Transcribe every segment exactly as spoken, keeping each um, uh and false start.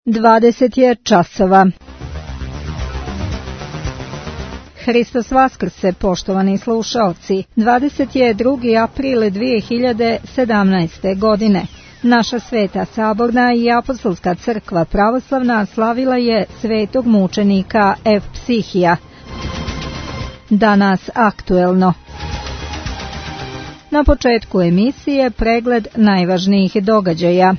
dvadeset je časova. Hristos Vaskrse, poštovani slušaoci, dvadeset je drugi april dvije hiljade sedamnaeste. godine. Naša Sveta Saborna i Apostolska crkva pravoslavna slavila je svetog mučenika Evpsihija. Danas aktuelno. Na početku emisije pregled najvažnijih događaja.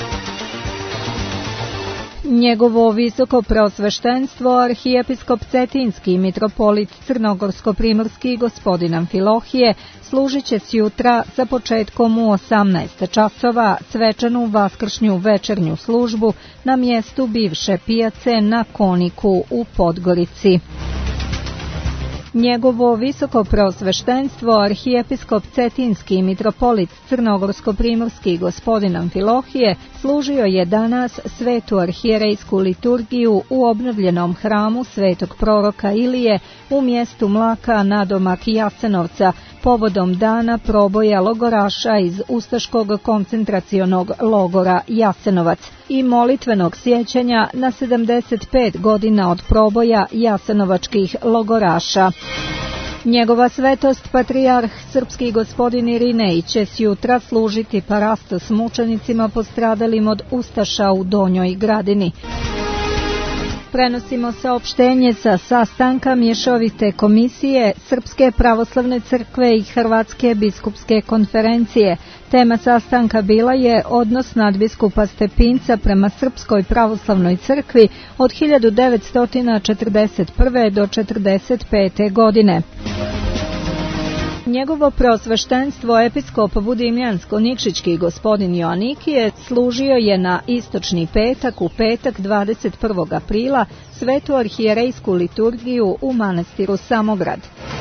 Njegovo visoko preosveštenstvo arhijepiskop Cetinski i mitropolit Crnogorsko-primorski gospodin Amfilohije služit će sjutra sa početkom u osamnaest časova svečanu vaskršnju večernju službu na mjestu bivše pijace na Koniku u Podgorici. Njegovo visoko preosveštenstvo arhijepiskop Cetinski i mitropolit Crnogorsko-primorski gospodin Amfilohije služio je danas svetu arhijerejsku liturgiju u obnovljenom hramu svetog proroka Ilije u mjestu Mlaka nadomak Jasenovca povodom dana proboja logoraša iz ustaškog koncentracionog logora Jasenovac i molitvenog sjećanja na sedamdeset pet godina od proboja jasenovačkih logoraša. Njegova svetost patrijarh srpski gospodin Irinej će sjutra služiti parastos mučenicima postradalim od ustaša u Donjoj Gradini. Prenosimo saopštenje sa sastanka mješovite komisije Srpske pravoslavne crkve i Hrvatske biskupske konferencije. Tema sastanka bila je odnos nadbiskupa Stepinca prema Srpskoj pravoslavnoj crkvi od hiljadu devetsto četrdeset prve. do četrdeset pete. godine. Njegovo preosveštenstvo episkop Budimljansko-Nikšićki gospodin Joanikije služio je na istočni petak u petak dvadeset prvog aprila svetu arhijerejsku liturgiju u manastiru Samograd.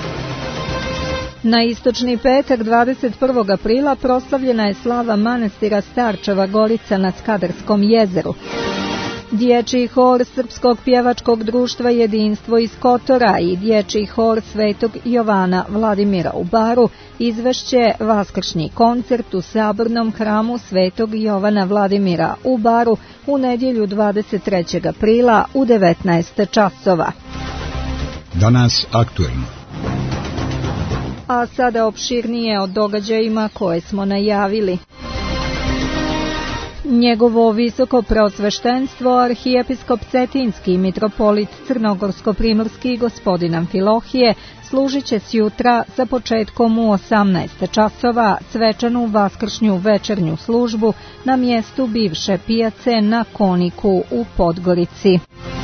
Na istočni petak dvadeset prvog aprila proslavljena je slava manastira Starčeva Gorica na Skadarskom jezeru. Dječji hor Srpskog pjevačkog društva Jedinstvo iz Kotora i dječji hor Svetog Jovana Vladimira u Baru izvešće vaskršnji koncert u sabornom hramu Svetog Jovana Vladimira u Baru u nedjelju dvadeset trećeg aprila u devetnaest časova. Danas aktuelno. A sada opširnije o događajima koje smo najavili. Njegovo visoko preosveštenstvo arhijepiskop Cetinski i mitropolit Crnogorsko-primorski gospodin Amfilohije služit će sjutra sa početkom u osamnaest časova svečanu vaskršnju večernju službu na mjestu bivše pijace na Koniku u Podgorici.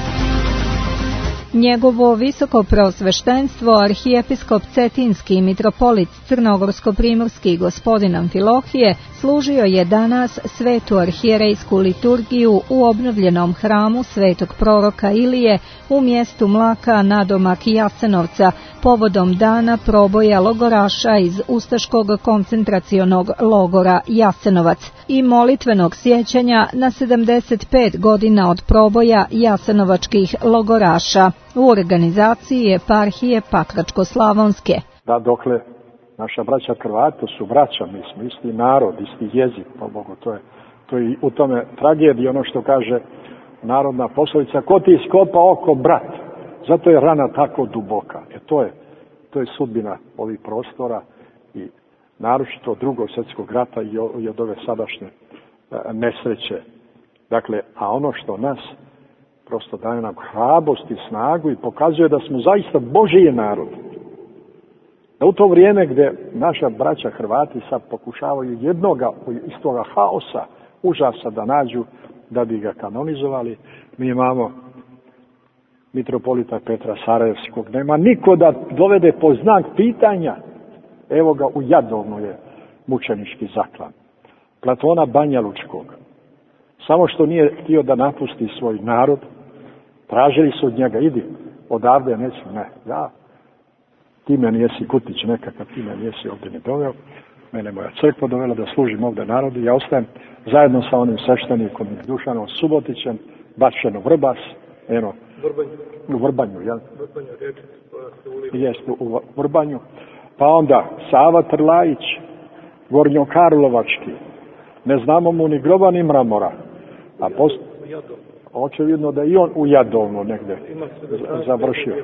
Njegovo visoko preosveštenstvo arhijepiskop Cetinski i mitropolit Crnogorsko-primorski gospodin Amfilohije služio je danas svetu arhijerejsku liturgiju u obnovljenom hramu svetog proroka Ilije u mjestu Mlaka nadomak Jasenovca povodom dana proboja logoraša iz ustaškog koncentracionog logora Jasenovac i molitvenog sjećanja na sedamdeset pet godina od proboja jasenovačkih logoraša u organizaciji eparhije Pakračko-slavonske. Da dokle naša braća Hrvati, to su braća, mi smo isti narod, isti jezik, po Bogu, to je, to je u tome tragedija, ono što kaže narodna poslovica, ko ti iskopa oko, brat, zato je rana tako duboka. E to je, to je sudbina ovih prostora i naročito drugog svjetskog rata i od ove sadašnje nesreće. Dakle, a ono što nas prosto daje nam hrabrost i snagu i pokazuje da smo zaista Božji narod. Da u to vrijeme gdje naša braća Hrvati sad pokušavaju jednoga iz toga haosa, užasa da nađu da bi ga kanonizovali, mi imamo mitropolita Petra Sarajevskog. Nema niko da dovede po znak pitanja. Evo ga u Jadovnu je mučenički zaklan. Platona Banjalučkog. Samo što nije htio da napusti svoj narod, tražili su od njega, idi, odavde neću, ne, ja, ti me nijesi Kutić nekakav, ti me nijesi ovdje ne doveo, mene moja crkva dovela da služim ovdje narodu, ja ostajem zajedno sa onim sveštenikom Dušanom Subotićem, bačeno Vrbas, eno, u Vrbanju, jel? Jeste, u Vrbanju, pa onda Sava Trlajić, Gornjokarlovački, ne znamo mu ni groba ni mramora, a post... očevidno da i on u Jadovnu negde završio.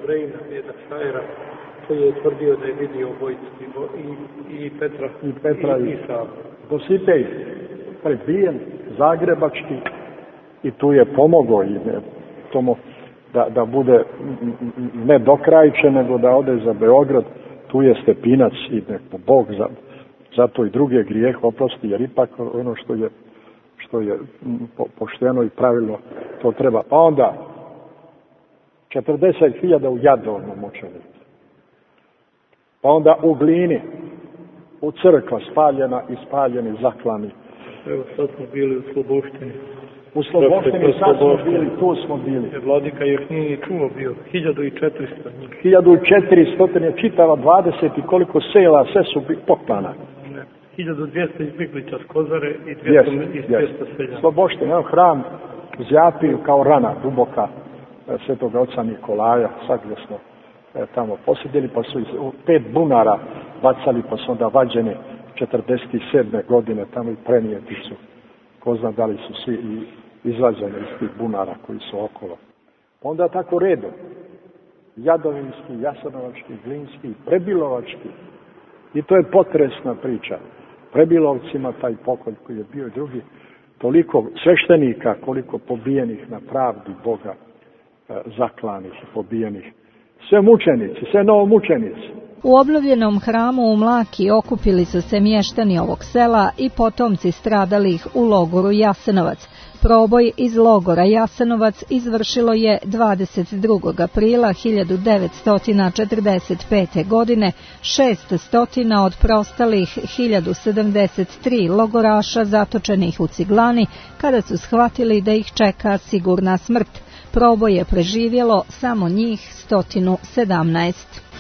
Koji je tvrdio da je vidio obojicu i, i Petra i Petra i, i Savu. Dositej prebijen, zagrebački, i tu je pomogao i ne, tomu da, da bude ne dokrajče, nego da ode za Beograd. Tu je Stepinac i neko Bog za, zato i druge grijehe oprosti, jer ipak ono što je što je po, pošteno i pravilno, to treba. Pa onda četrdeset hiljada u Jadovnu mučenika. Pa onda u Glini, u crkva spaljena i spaljeni, zaklani. Evo sad smo bili u Sloboštini. U Sloboštini sad smo bili, tu smo bili. Vladika ih nije ni čuo bio, hiljadu i četiristo. hiljadu i četiristo je čitava dvadeset i koliko sela, sve su poklana. hiljadu dvjesto izbjeglica s Kozare i dvjesto, yes, i dvjesto yes. seljana. Sloboštini, evo hram zjapio kao rana duboka Svetoga oca Nikolaja, sad gdje smo e, tamo posjedili, pa su iz pet bunara bacali, pa su onda vađeni četrdeset sedme godine tamo i prenijeti su. Ko zna da li su svi i izvađeni iz tih bunara koji su okolo. Onda tako redom. Jadovinski, Jasenovački, Glinski, Prebilovački. I to je potresna priča. Prebilovcima taj pokolj koji je bio i drugi, toliko sveštenika, koliko pobijenih na pravdi Boga, zaklanih i pobijenih. Sve mučenici, sve novomučenici. U obnovljenom hramu u Mlaki okupili su se mještani ovog sela i potomci stradalih u logoru Jasenovac. Proboj iz logora Jasenovac izvršilo je dvadeset drugog aprila hiljadu devetsto četrdeset pete. godine šesto od preostalih hiljadu sedamdeset tri logoraša zatočenih u Ciglani, kada su shvatili da ih čeka sigurna smrt. Proboj je preživjelo samo njih sto sedamnaest.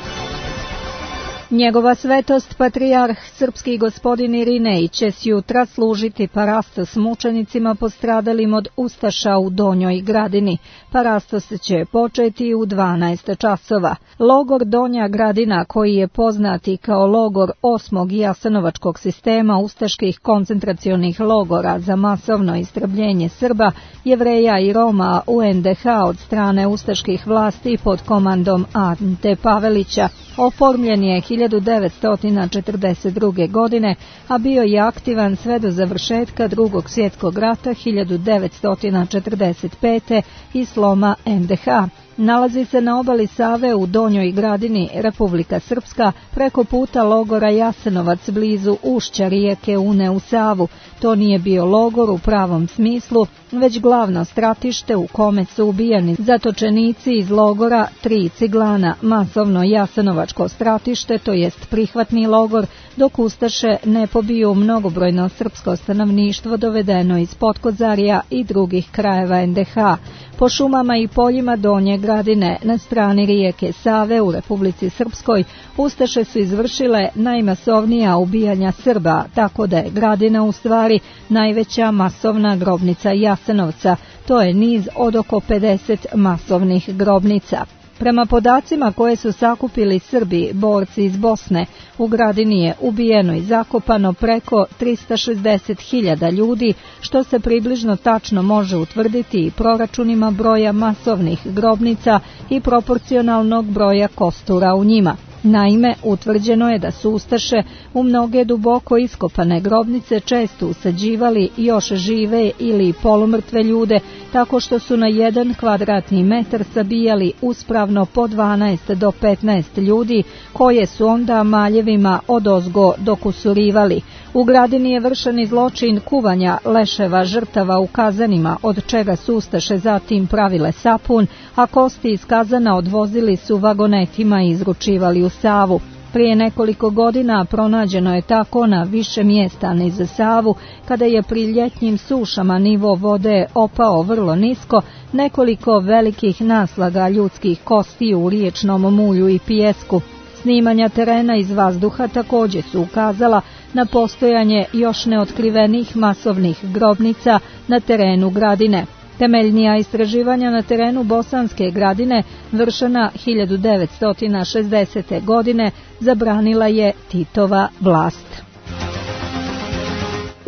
Njegova svetost, patrijarh srpski gospodin Irinej, će s jutra služiti parastos mučenicima postradalim od ustaša u Donjoj Gradini. Parastos će početi u dvanaest časova. Logor Donja Gradina, koji je poznati kao logor osmog jasenovačkog sistema ustaških koncentracionih logora za masovno istrebljenje Srba, Jevreja i Roma u en de ha od strane ustaških vlasti pod komandom Ante Pavelića, oformljen je hiljadu devetsto četrdeset druge. godine, a bio je aktivan sve do završetka Drugog svjetskog rata hiljadu devetsto četrdeset pete i sloma en de ha. Nalazi se na obali Save u Donjoj Gradini, Republika Srpska, preko puta logora Jasenovac blizu ušća rijeke Une u Savu. To nije bio logor u pravom smislu, već glavno stratište u kome su ubijani zatočenici iz logora Tri Ciglana, masovno jasenovačko stratište, to jest prihvatni logor, dok ustaše ne pobiju mnogobrojno srpsko stanovništvo dovedeno iz Potkozarja i drugih krajeva en de ha. Po šumama i poljima Donje Gradine na strani rijeke Save u Republici Srpskoj ustaše su izvršile najmasovnija ubijanja Srba, tako da je Gradina u stvari najveća masovna grobnica Jasenovca. To je niz od oko pedeset masovnih grobnica. Prema podacima koje su sakupili Srbi, borci iz Bosne, u Gradini je ubijeno i zakopano preko trista šezdeset hiljada ljudi, što se približno tačno može utvrditi i proračunima broja masovnih grobnica i proporcionalnog broja kostura u njima. Naime, utvrđeno je da su ustaše u mnoge duboko iskopane grobnice često usađivali još žive ili polumrtve ljude, tako što su na jedan kvadratni metar sabijali uspravno po dvanaest do petnaest ljudi, koje su onda maljevima odozgo dokusurivali. U Gradini je vršen i zločin kuvanja leševa žrtava u kazanima, od čega su ustaše zatim pravile sapun, a kosti iz kazana odvozili su vagonetima i izručivali u Savu. Prije nekoliko godina pronađeno je tako na više mjesta niz Savu, kada je pri ljetnjim sušama nivo vode opao vrlo nisko, nekoliko velikih naslaga ljudskih kosti u riječnom mulju i pijesku. Snimanja terena iz vazduha također su ukazala na postojanje još neotkrivenih masovnih grobnica na terenu Gradine. Temeljnija istraživanja na terenu Bosanske Gradine, vršena hiljadu devetsto šezdesete. godine, zabranila je Titova vlast.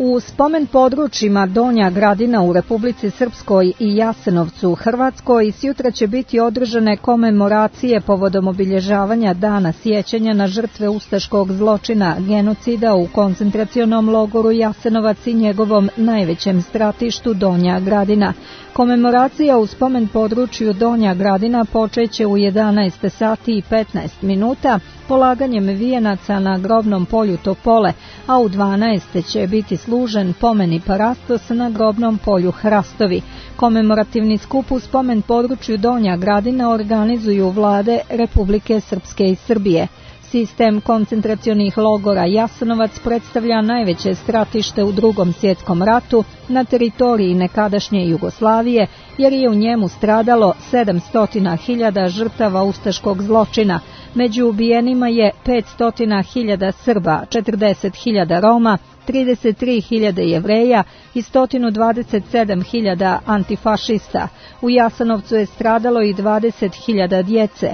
U spomen područjima Donja Gradina u Republici Srpskoj i Jasenovcu u Hrvatskoj sjutra će biti održane komemoracije povodom obilježavanja dana sjećanja na žrtve ustaškog zločina genocida u koncentracionom logoru Jasenovac i njegovom najvećem stratištu Donja Gradina. Komemoracija u spomen području Donja Gradina počeće u jedanaest sati i petnaest minuta polaganjem vijenaca na grobnom polju Topole, a u dvanaest će biti služen pomeni parastos na grobnom polju Hrastovi. Komemorativni skup u spomen području Donja Gradina organizuju vlade Republike Srpske i Srbije. Sistem koncentracionih logora Jasenovac predstavlja najveće stratište u Drugom svjetskom ratu na teritoriji nekadašnje Jugoslavije, jer je u njemu stradalo sedamsto hiljada žrtava ustaškog zločina. Među ubijenima je petsto hiljada Srba, četrdeset hiljada Roma, trideset tri hiljade Jevreja i sto dvadeset sedam hiljada antifašista. U Jasenovcu je stradalo i dvadeset hiljada djece.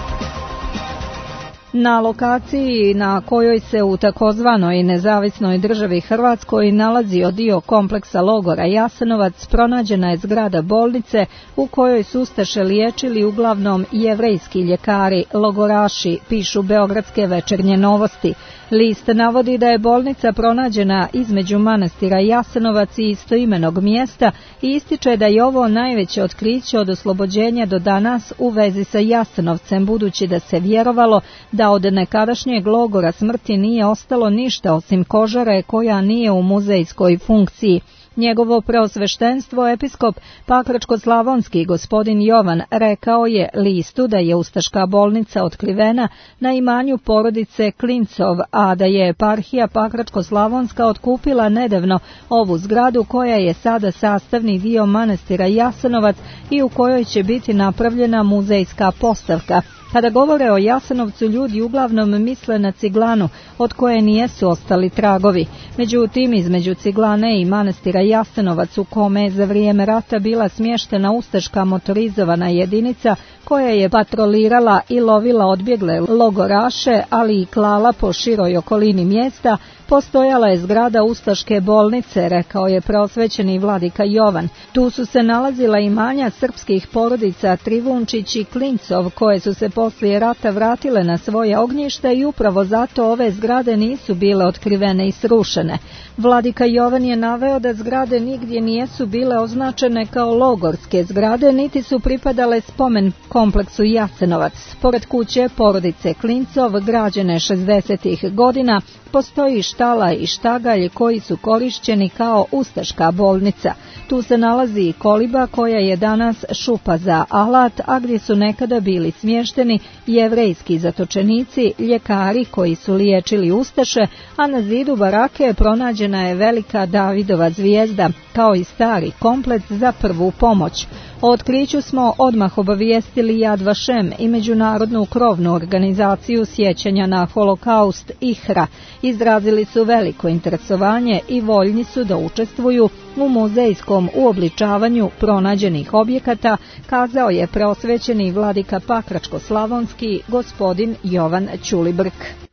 Na lokaciji na kojoj se u takozvanoj nezavisnoj državi Hrvatskoj nalazio dio kompleksa logora Jasenovac pronađena je zgrada bolnice u kojoj su ustaše liječili uglavnom jevrejski ljekari, logoraši, pišu beogradske Večernje novosti. List navodi da je bolnica pronađena između manastira Jasenovac i istoimenog mjesta i ističe da je ovo najveće otkriće od oslobođenja do danas u vezi sa Jasenovcem, budući da se vjerovalo da od nekadašnjeg logora smrti nije ostalo ništa osim kožare koja nije u muzejskoj funkciji. Njegovo preosveštenstvo episkop Pakračko-slavonski gospodin Jovan rekao je listu da je ustaška bolnica otkrivena na imanju porodice Klincov, a da je eparhija Pakračko-slavonska otkupila nedavno ovu zgradu koja je sada sastavni dio manastira Jasenovac i u kojoj će biti napravljena muzejska postavka. Kada govore o Jasenovcu, ljudi uglavnom misle na ciglanu, od koje nijesu ostali tragovi. Međutim, između ciglane i manastira Jasenovac, u kome je za vrijeme rata bila smještena ustaška motorizovana jedinica koja je patrolirala i lovila odbjegle logoraše, ali i klala po široj okolini mjesta, postojala je zgrada ustaške bolnice, rekao je preosvećeni vladika Jovan. Tu su se nalazila imanja srpskih porodica Trivunčić i Klincov, koje su se poslije rata vratile na svoje ognjište i upravo zato ove zgrade nisu bile otkrivene i srušene. Vladika Jovan je naveo da zgrade nigdje nijesu bile označene kao logorske zgrade, niti su pripadale spomen kompleksu Jasenovac. Pored kuće porodice Klincov, građene šezdesetih godina, postoji štala i štagalj koji su korišćeni kao ustaška bolnica. Tu se nalazi i koliba koja je danas šupa za alat, a gdje su nekada bili smješteni jevrejski zatočenici, ljekari koji su liječili ustaše, a na zidu barake pronađena je velika Davidova zvijezda, kao i stari komplet za prvu pomoć. O otkriću smo odmah obavijestili Yad Vashem i međunarodnu krovnu organizaciju sjećanja na holokaust I H R A. Izrazili su veliko interesovanje i voljni su da učestvuju u muzejskom uobličavanju pronađenih objekata, kazao je preosvećeni vladika Pakračko-slavonski gospodin Jovan Ćulibrk.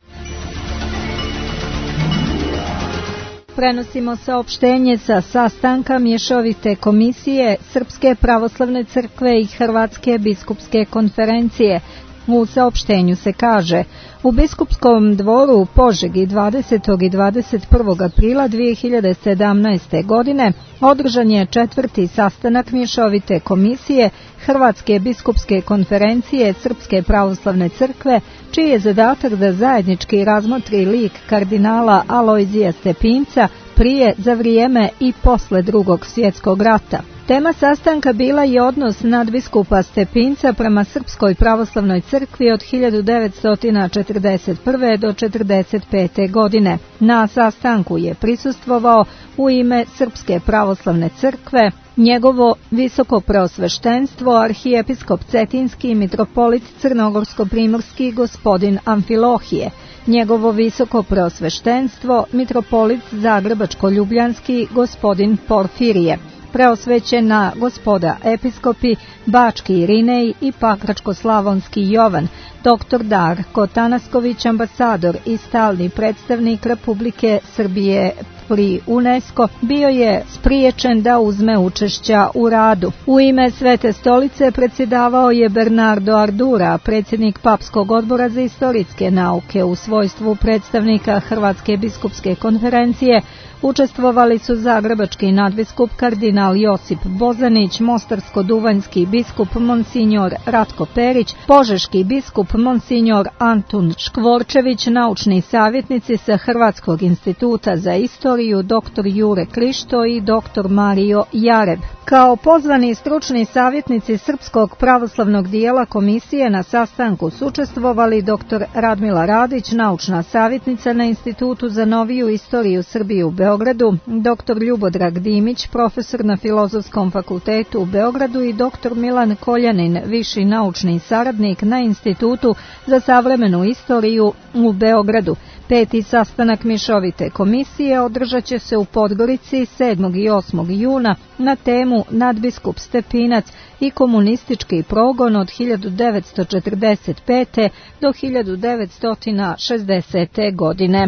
Prenosimo saopštenje sa sastanka mješovite komisije Srpske pravoslavne crkve i Hrvatske biskupske konferencije. U saopštenju se kaže: u biskupskom dvoru u Požegi dvadesetog i dvadeset prvog aprila dvije hiljade sedamnaeste. godine održan je četvrti sastanak mješovite komisije Hrvatske biskupske konferencije Srpske pravoslavne crkve, čiji je zadatak da zajednički razmotri lik kardinala Alojzija Stepinca prije, za vrijeme i posle Drugog svjetskog rata. Tema sastanka bila je odnos nadbiskupa Stepinca prema Srpskoj pravoslavnoj crkvi od hiljadu devetsto četrdeset prve. do četrdeset pete. godine. Na sastanku je prisustvovao u ime Srpske pravoslavne crkve njegovo visoko preosveštenstvo arhijepiskop Cetinski i mitropolit Crnogorsko-primorski gospodin Amfilohije, njegovo visoko preosveštenstvo mitropolit Zagrebačko-ljubljanski gospodin Porfirije, preosvećena gospoda episkopi Bački Irinej i Pakračko-slavonski Jovan, doktor Darko Tanasković, ambasador i stalni predstavnik Republike Srbije pri UNESCO, bio je spriječen da uzme učešća u radu. U ime Svete stolice predsjedavao je Bernardo Ardura, predsjednik Papskog odbora za istorijske nauke. U svojstvu predstavnika Hrvatske biskupske konferencije učestvovali su zagrebački nadbiskup kardinal Josip Bozanić, mostarsko-duvanjski biskup Monsinjor Ratko Perić, požeški biskup Monsinjor Antun Škvorčević, naučni savjetnici sa Hrvatskog instituta za istoriju doktor Jure Krišto i doktor Mario Jareb. Kao pozvani stručni savjetnici Srpskog pravoslavnog dijela komisije na sastanku su učestvovali doktor Radmila Radić, naučna savjetnica na Institutu za noviju istoriju Srbije u Beogradu, doktor Ljubodrag Dimić, profesor na Filozofskom fakultetu u Beogradu i doktor Milan Koljanin, viši naučni saradnik na Institutu za savremenu istoriju u Beogradu. Peti sastanak mješovite komisije održat će se u Podgorici sedmog i osmog juna na temu Nadbiskup Stepinac i komunistički progon od hiljadu devetsto četrdeset pete do hiljadu devetsto šezdesete godine.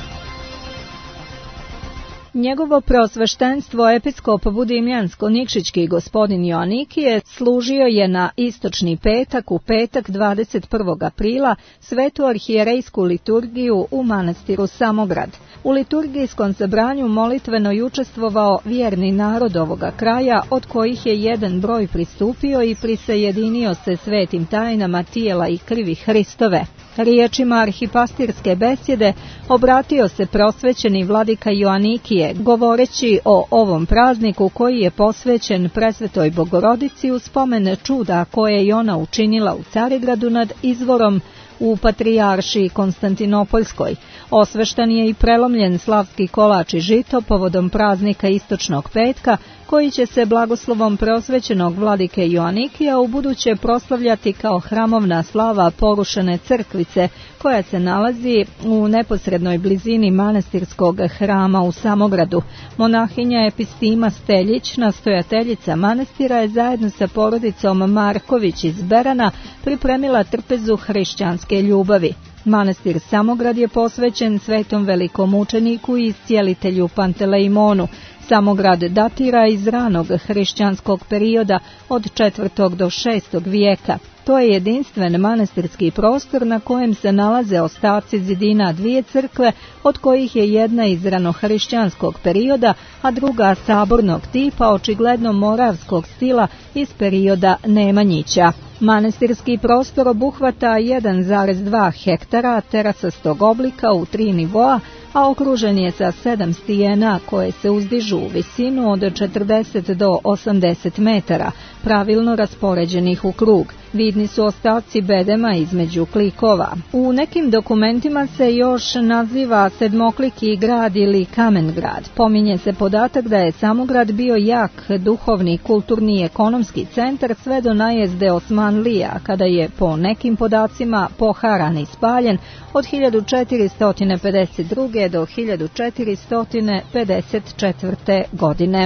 Njegovo preosveštenstvo episkop Budimljansko-Nikšićki gospodin Joanikije služio je na istočni petak u petak dvadeset prvog aprila svetu arhijerejsku liturgiju u manastiru Samograd. U liturgijskom sabranju molitveno je učestvovao vjerni narod ovoga kraja, od kojih je jedan broj pristupio i prisajedinio se svetim tajnama tijela i krvi Hristove. Riječima arhipastirske besjede obratio se prosvećeni vladika Joanikije, govoreći o ovom prazniku koji je posvećen presvetoj Bogorodici u spomen čuda koje je ona učinila u Carigradu nad izvorom u Patrijaršiji Konstantinopoljskoj. Osveštan je i prelomljen slavski kolač i žito povodom praznika Istočnog petka, koji će se blagoslovom preosvećenog vladike Joanikija ubuduće proslavljati kao hramovna slava porušene crkvice, koja se nalazi u neposrednoj blizini manastirskog hrama u Samogradu. Monahinja Epistima Steljić, nastojateljica manastira, je zajedno sa porodicom Marković iz Berana pripremila trpezu hrišćanske ljubavi. Manastir Samograd je posvećen svetom velikom učeniku i iscijelitelju Pantelejmonu. Samograd datira iz ranog hrišćanskog perioda od četvrtog do šestog vijeka. To je jedinstven manastirski prostor na kojem se nalaze ostaci zidina dvije crkve, od kojih je jedna iz ranohrišćanskog perioda, a druga sabornog tipa, očigledno moravskog stila iz perioda Nemanjića. Manastirski prostor obuhvata jedan zarez dva hektara terasastog oblika u tri nivoa, a okružen je sa sedam stijena koje se uzdižu u visinu od četrdeset do osamdeset metara, pravilno raspoređenih u krug. Vidni su ostaci bedema između klikova. U nekim dokumentima se još naziva Sedmokliki grad ili Kamen grad. Pominje se podatak da je Samograd bio jak duhovni, kulturni i ekonomski centar sve do najezde Osmanlija, kada je po nekim podacima poharan i spaljen od hiljadu četiristo pedeset druge do hiljadu četiristo pedeset četvrte godine.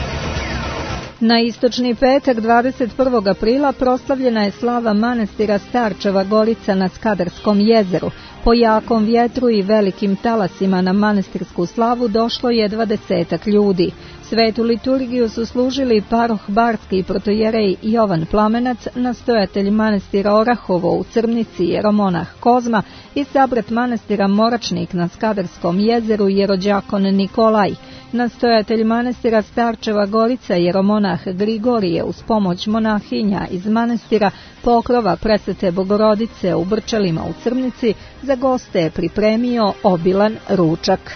Na istočni petak dvadeset prvog aprila proslavljena je slava manastira Starčeva Gorica na Skadarskom jezeru. Po jakom vjetru i velikim talasima na manastirsku slavu došlo je dvadesetak ljudi. Svetu liturgiju su služili paroh barski protojerej Jovan Plamenac, nastojatelj manastira Orahovo u Crnici jeromonah Kozma i sabrat manastira Moračnik na Skadarskom jezeru jerođakon Nikolaj. Nastojatelj manastira Starčeva Gorica jeromonah Grigorije uz pomoć monahinja iz manastira Pokrova Presvete Bogorodice u Brčelima u Crnici za goste je pripremio obilan ručak.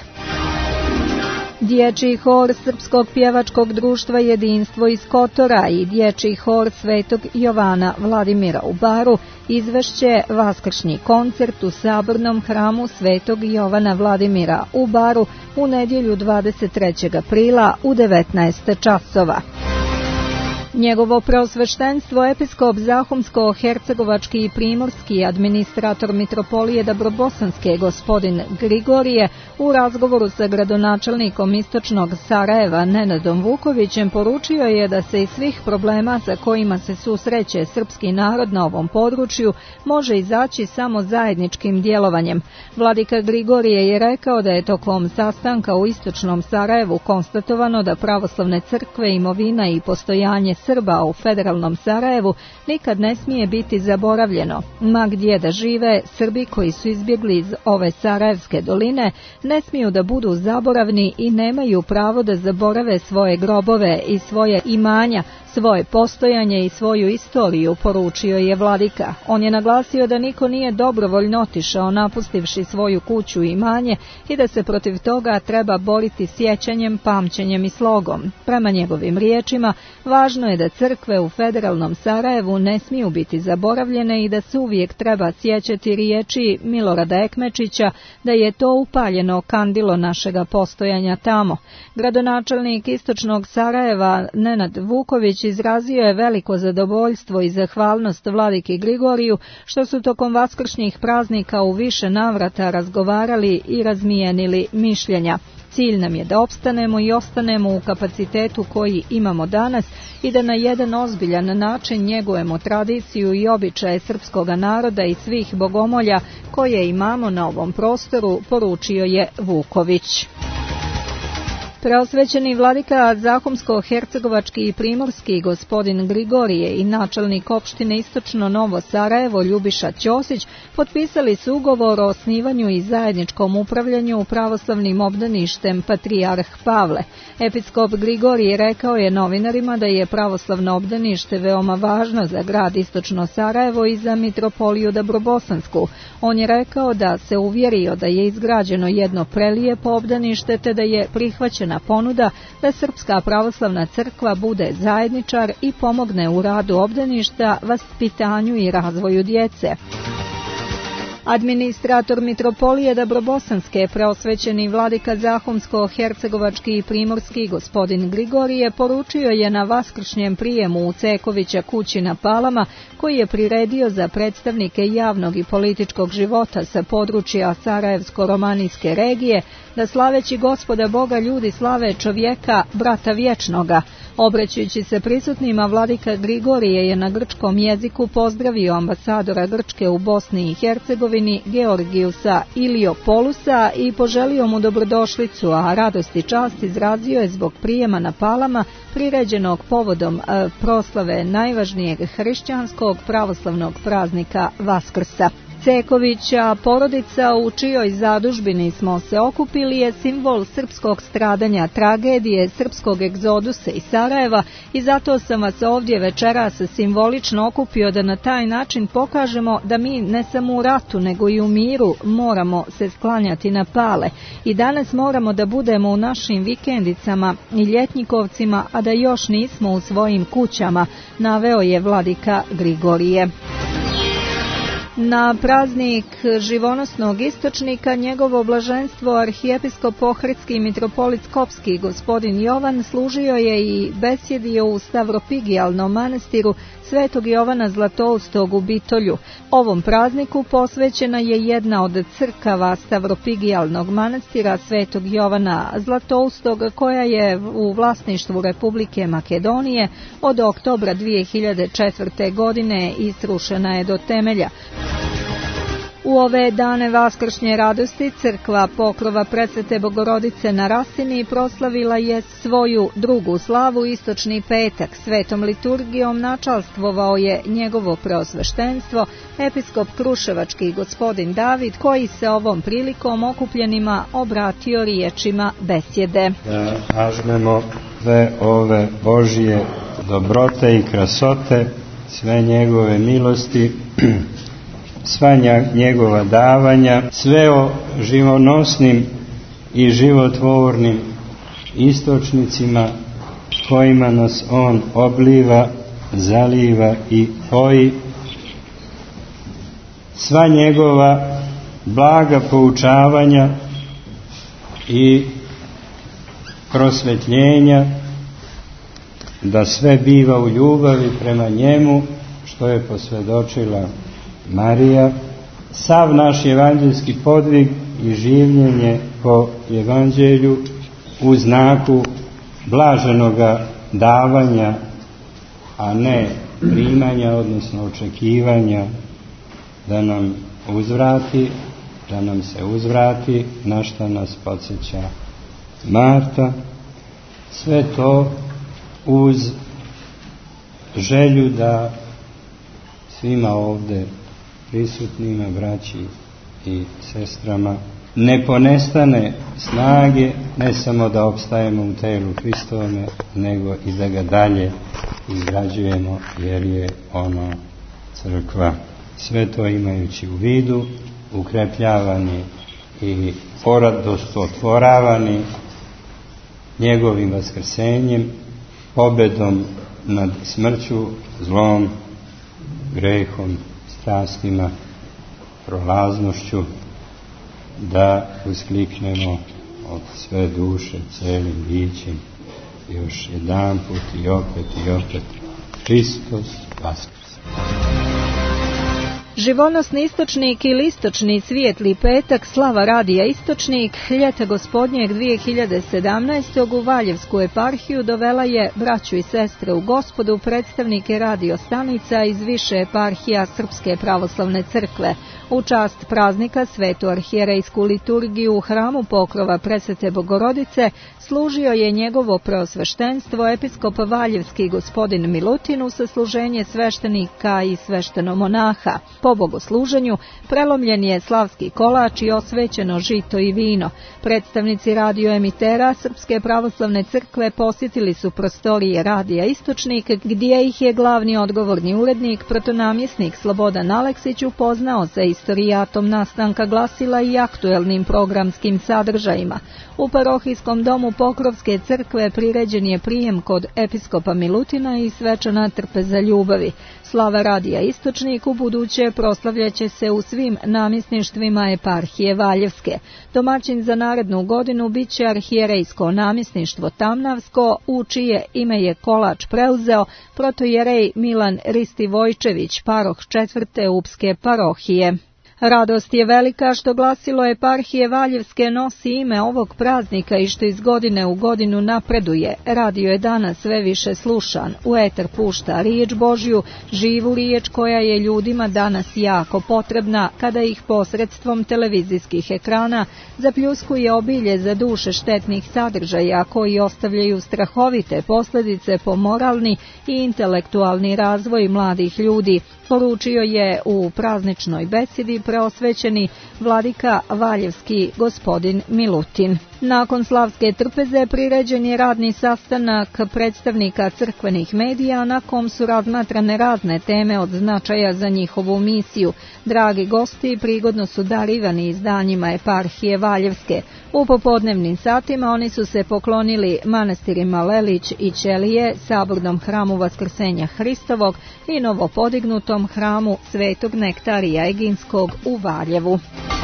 Dječji hor Srpskog pjevačkog društva Jedinstvo iz Kotora i Dječji hor Svetog Jovana Vladimira u Baru izvešće vaskršnji koncert u Sabornom hramu Svetog Jovana Vladimira u Baru u nedjelju dvadeset trećeg aprila u devetnaest časova. Njegovo preosveštenstvo episkop Zahumsko-hercegovački i primorski administrator mitropolije Dabrobosanske gospodin Grigorije u razgovoru sa gradonačelnikom istočnog Sarajeva Nenadom Vukovićem poručio je da se iz svih problema sa kojima se susreće srpski narod na ovom području može izaći samo zajedničkim djelovanjem. Vladika Grigorije je rekao da je tokom sastanka u istočnom Sarajevu konstatovano da pravoslavne crkve, imovina i postojanje Srba u federalnom Sarajevu nikad ne smije biti zaboravljeno. Ma gdje da žive, Srbi koji su izbjegli iz ove Sarajevske doline ne smiju da budu zaboravni i nemaju pravo da zaborave svoje grobove i svoje imanja, svoje postojanje i svoju istoriju, poručio je vladika. On je naglasio da niko nije dobrovoljno otišao napustivši svoju kuću i imanje i da se protiv toga treba boriti sjećanjem, pamćenjem i slogom. Prema njegovim riječima, važno je da crkve u federalnom Sarajevu ne smiju biti zaboravljene i da se uvijek treba sjećati riječi Milorada Ekmečića da je to upaljeno kandilo našega postojanja tamo. Gradonačelnik istočnog Sarajeva Nenad Vuković izrazio je veliko zadovoljstvo i zahvalnost vladiki Grigoriju što su tokom vaskršnjih praznika u više navrata razgovarali i razmijenili mišljenja. Cilj nam je da opstanemo i ostanemo u kapacitetu koji imamo danas i da na jedan ozbiljan način njegujemo tradiciju i običaje srpskog naroda i svih bogomolja koje imamo na ovom prostoru, poručio je Vuković. Preosvećeni vladika Zahumsko-hercegovački i primorski gospodin Grigorije i načelnik opštine Istočno Novo Sarajevo Ljubiša Ćosić potpisali su ugovor o osnivanju i zajedničkom upravljanju pravoslavnim obdaništem Patrijarh Pavle. Episkop Grigorije rekao je novinarima da je pravoslavno obdanište veoma važno za grad Istočno Sarajevo i za mitropoliju Dabrobosansku. On je rekao da se uvjerio da je izgrađeno jedno prelijepo obdanište te da je prihvaćena ponuda da Srpska pravoslavna crkva bude zajedničar i pomogne u radu obdaništa, vaspitanju i razvoju djece. Administrator mitropolije Dabrobosanske, preosvećeni vladika Zahumsko-hercegovački i primorski gospodin Grigorije poručio je na vaskršnjem prijemu u Cekovića kući na Palama, koji je priredio za predstavnike javnog i političkog života sa područja Sarajevsko-romanijske regije, da slaveći Gospoda Boga ljudi slave čovjeka, brata vječnoga. Obraćajući se prisutnima, vladika Grigorije je na grčkom jeziku pozdravio ambasadora Grčke u Bosni i Hercegovini Georgijusa Iliopolusa i poželio mu dobrodošlicu, a radost i čast izrazio je zbog prijema na Palama priređenog povodom e, proslave najvažnijeg hrišćanskog pravoslavnog praznika Vaskrsa. Cekovića porodica u čijoj zadužbini smo se okupili je simbol srpskog stradanja, tragedije, srpskog egzodusa iz Sarajeva i zato sam vas ovdje večeras simbolično okupio da na taj način pokažemo da mi ne samo u ratu nego i u miru moramo se sklanjati na pale i danas moramo da budemo u našim vikendicama i ljetnikovcima, a da još nismo u svojim kućama, naveo je vladika Grigorije. Na praznik živonosnog istočnika njegovo blaženstvo arhijepiskop Ohridski mitropolit Skopski gospodin Jovan služio je i besjedio u Stavropigijalnom manastiru Svetog Jovana Zlatoustog u Bitolju. Ovom prazniku posvećena je jedna od crkava Stavropigijalnog manastira Svetog Jovana Zlatoustog, koja je u vlasništvu Republike Makedonije od oktobra dvije hiljade četvrte. godine i srušena je do temelja. U ove dane vaskršnje radosti crkva Pokrova Presvete Bogorodice na Rasini proslavila je svoju drugu slavu istočni petak. Svetom liturgijom načalstvovao je njegovo preosveštenstvo episkop Kruševački gospodin David, koji se ovom prilikom okupljenima obratio riječima besjede. Da sažmemo sve ove Božje dobrote i krasote, sve njegove milosti, sva njegova davanja, sve o živonosnim i životvornim istočnicima kojima nas on obliva, zaliva i poji, sva njegova blaga poučavanja i prosvetljenja da sve biva u ljubavi prema njemu, što je posvjedočila Marija. Sav naš evanđelski podvig i življenje po evanđelju u znaku blaženoga davanja, a ne primanja, odnosno očekivanja da nam uzvrati, da nam se uzvrati, na što nas podsjeća Marta. Sve to uz želju da svima ovdje prisutnima, braći i sestrama, ne ponestane snage, ne samo da opstajemo u telu Hristovome, nego i da ga dalje izgrađujemo, jer je ono crkva. Sve to imajući u vidu, ukrepljavani i poradostotvoravani njegovim vaskrsenjem, pobedom nad smrću, zlom, grehom, strastima, prolaznošću, da uskliknemo od sve duše, celim bićem, još jedan put i opet i opet, Hristos vaskrse. Živonosni istočnik ili istočni svijetli petak, slava radija Istočnik, ljeta gospodnjeg dvije hiljade sedamnaeste. u Valjevsku eparhiju dovela je braću i sestre u Gospodu, predstavnike radio stanica iz više eparhija Srpske pravoslavne crkve. U čast praznika svetu arhijerejsku liturgiju u hramu Pokrova Presvete Bogorodice služio je njegovo preosveštenstvo episkop Valjevski gospodin Milutin u sasluženje sveštenika i sveštenomonaha. Po bogosluženju prelomljen je slavski kolač i osvećeno žito i vino. Predstavnici radioemitera Srpske pravoslavne crkve posjetili su prostorije radija Istočnik, gdje ih je glavni odgovorni urednik, protonamjesnik Slobodan Aleksić, upoznao sa istorijatom nastanka glasila i aktuelnim programskim sadržajima. U parohijskom domu Pokrovske crkve priređen je prijem kod episkopa Milutina i svečana trpeza ljubavi. Slava radija Istočnik u buduće proslavljaće se u svim namjesništvima eparhije Valjevske. Domaćin za narednu godinu bit će arhijerejsko namjesništvo Tamnavsko, u čije ime je kolač preuzeo protojerej Milan Ristivojčević, paroh četvrte Upske parohije. Radost je velika što glasilo eparhije Valjevske nosi ime ovog praznika i što iz godine u godinu napreduje. Radio je danas sve više slušan. U eter pušta riječ Božju, živu riječ koja je ljudima danas jako potrebna, kada ih posredstvom televizijskih ekrana zapljuskuje obilje za duše štetnih sadržaja koji ostavljaju strahovite posljedice po moralni i intelektualni razvoj mladih ljudi, poručio je u prazničnoj besedi preosvećeni vladika Valjevski gospodin Milutin. Nakon slavske trpeze priređen je radni sastanak predstavnika crkvenih medija na kom su razmatrane razne teme od značaja za njihovu misiju. Dragi gosti prigodno su darivani izdanjima eparhije Valjevske. U popodnevnim satima oni su se poklonili manastirima Lelić i Ćelije, sabornom hramu Vaskrsenja Hristovog i novopodignutom hramu Svetog Nektarija Eginskog u Valjevu.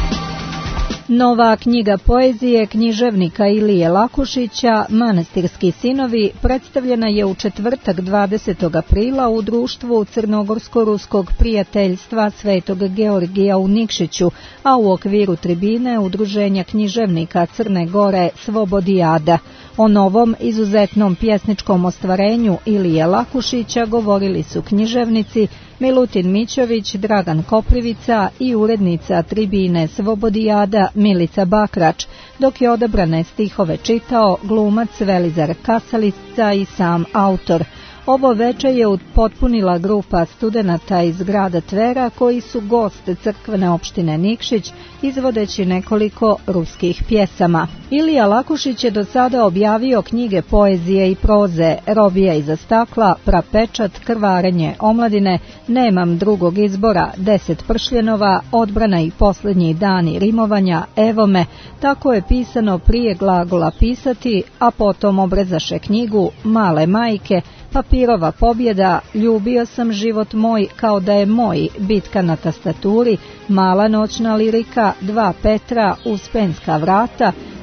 Nova knjiga poezije književnika Ilije Lakušića, Manastirski sinovi, predstavljena je u četvrtak dvadesetog aprila u društvu Crnogorsko-ruskog prijateljstva Svetog Georgija u Nikšiću, a u okviru tribine Udruženja književnika Crne Gore Svobodijada. O novom izuzetnom pjesničkom ostvarenju Ilije Lakušića govorili su književnici Milutin Mićović, Dragan Koprivica i urednica tribine Svobodijada Milica Bakrač, dok je odabrane stihove čitao glumac Velizar Kasalica i sam autor. Ovo veče je upotpunila grupa studenata iz grada Tvera koji su gost crkvene opštine Nikšić, izvodeći nekoliko ruskih pjesama. Ilija Lakušić je do sada objavio knjige poezije i proze Robija iza stakla, Prapečat, Krvarenje omladine, Nemam drugog izbora, Deset pršljenova, Odbrana i posljednji dani rimovanja, Evo me. Tako je pisano prije glagola pisati, a potom obrezaše knjigu Male majke, Papirova pobjeda, Ljubio sam život moj kao da je moj, Bitka na tastaturi, Mala noćna lirika, Dva Petra, Uspenska vrata,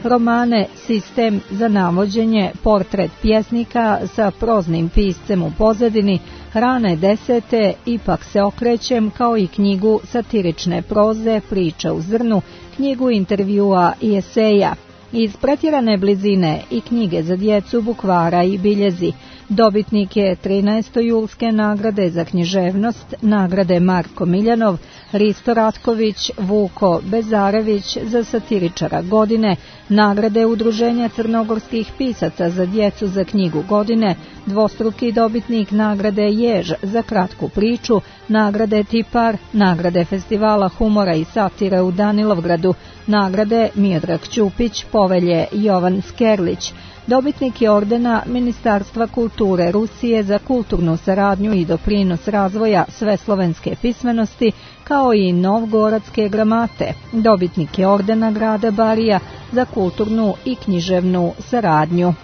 romane Sistem za navođenje, Portret pjesnika sa proznim piscem u pozadini, Rane desete, Ipak se okrećem, kao i knjigu satirične proze Priča u zrnu, knjigu intervjua i eseja. Iz Pretjerane blizine i knjige za djecu Bukvara i biljezi. Dobitnik je trinaeste julske nagrade za književnost, nagrade Marko Miljanov, Risto Ratković, Vuko Bezarević za satiričara godine, nagrade Udruženja crnogorskih pisaca za djecu za knjigu godine, dvostruki dobitnik nagrade Jež za kratku priču, nagrade Tipar, nagrade Festivala humora i satire u Danilovgradu, nagrade Miodrag Ćupić, povelje Jovan Skerlić. Dobitnik je ordena Ministarstva kulture Rusije za kulturnu saradnju i doprinos razvoja sveslovenske pismenosti, kao i novgorodske gramate. Dobitnik je ordena grada Barija za kulturnu i književnu saradnju.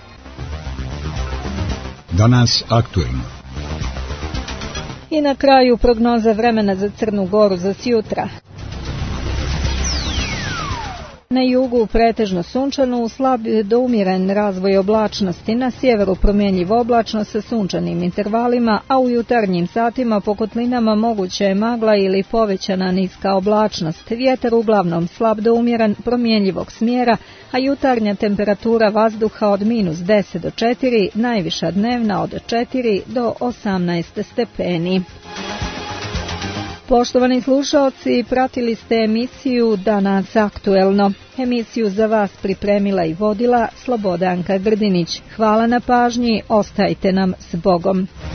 Danas aktuelno. I na kraju prognoza vremena za Crnu Goru za sjutra. Na jugu pretežno sunčano, u slab do umjeren razvoj oblačnosti, na sjeveru promjenjiv oblačno sa sunčanim intervalima, a u jutarnjim satima po kotlinama moguće je magla ili povećana niska oblačnost. Vjetar uglavnom slab do umjeren, promjenjivog smjera, a jutarnja temperatura vazduha od minus deset do četiri, najviša dnevna od četiri do osamnaest stepeni. Poštovani slušaoci, pratili ste emisiju Danas aktuelno. Emisiju za vas pripremila i vodila Slobodanka Grdinić. Hvala na pažnji, ostajte nam s Bogom.